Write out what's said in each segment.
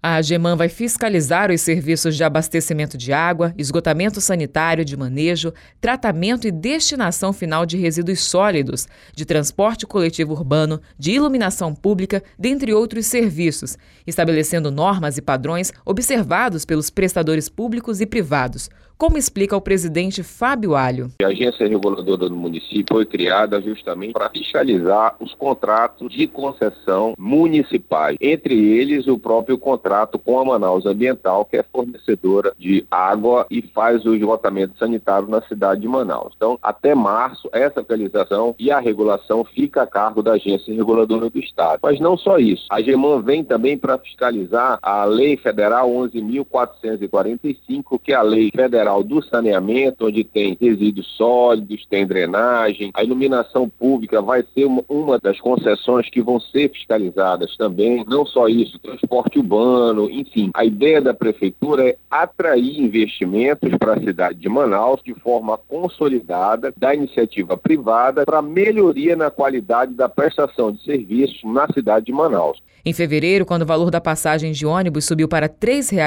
A AGEMAN vai fiscalizar os serviços de abastecimento de água, esgotamento sanitário, de manejo, tratamento e destinação final de resíduos sólidos, de transporte coletivo urbano, de iluminação pública, dentre outros serviços, estabelecendo normas e padrões observados pelos prestadores públicos e privados, como explica o presidente Fábio Alho. A agência reguladora do município foi criada justamente para fiscalizar os contratos de concessão municipais, entre eles o próprio contrato com a Manaus Ambiental, que é fornecedora de água e faz o esgotamento sanitário na cidade de Manaus. Então, até março, essa fiscalização e a regulação fica a cargo da agência reguladora do Estado. Mas não só isso. A AGEMAN vem também para fiscalizar a Lei Federal 11.445, que é a Lei Federal do saneamento, onde tem resíduos sólidos, tem drenagem. A iluminação pública vai ser uma das concessões que vão ser fiscalizadas também. Não só isso, transporte urbano, enfim. A ideia da prefeitura é atrair investimentos para a cidade de Manaus de forma consolidada da iniciativa privada para melhoria na qualidade da prestação de serviços na cidade de Manaus. Em fevereiro, quando o valor da passagem de ônibus subiu para R$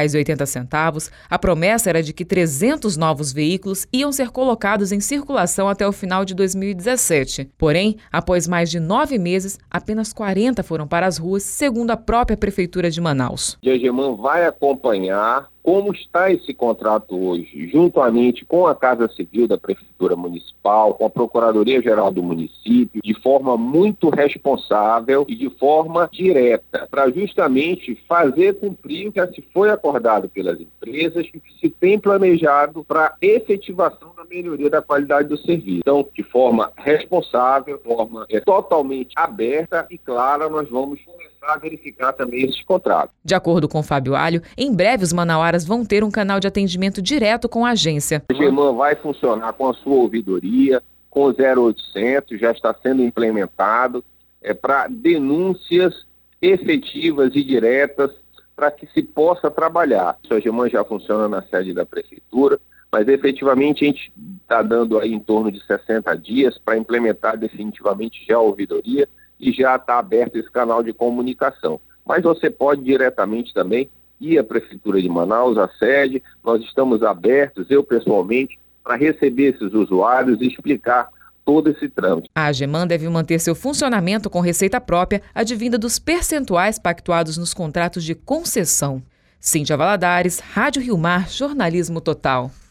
3,80, a promessa era de que 300 novos veículos iam ser colocados em circulação até o final de 2017. Porém, após mais de 9 meses, apenas 40 foram para as ruas, segundo a própria Prefeitura de Manaus. A AGEMAN vai acompanhar como está esse contrato hoje, juntamente com a Casa Civil da Prefeitura Municipal, com a Procuradoria-Geral do município, de forma muito responsável e de forma direta, para justamente fazer cumprir o que se foi acordado pelas empresas e que se tem planejado para a efetivação da melhoria da qualidade do serviço. Então, de forma responsável, de forma totalmente aberta e clara, nós vamos começar a verificar também esses contratos. De acordo com Fábio Alho, em breve os manauaras vão ter um canal de atendimento direto com a agência. A AGEMAN vai funcionar com a sua ouvidoria, com o 0800, já está sendo implementado, para denúncias efetivas e diretas para que se possa trabalhar. A AGEMAN já funciona na sede da prefeitura, mas efetivamente a gente está dando aí em torno de 60 dias para implementar definitivamente já a ouvidoria e já está aberto esse canal de comunicação. Mas você pode diretamente também ir à Prefeitura de Manaus, à sede, nós estamos abertos, eu pessoalmente, para receber esses usuários e explicar todo esse trâmite. A AGEMAN deve manter seu funcionamento com receita própria, advinda dos percentuais pactuados nos contratos de concessão. Cíntia Valadares, Rádio Rio Mar, Jornalismo Total.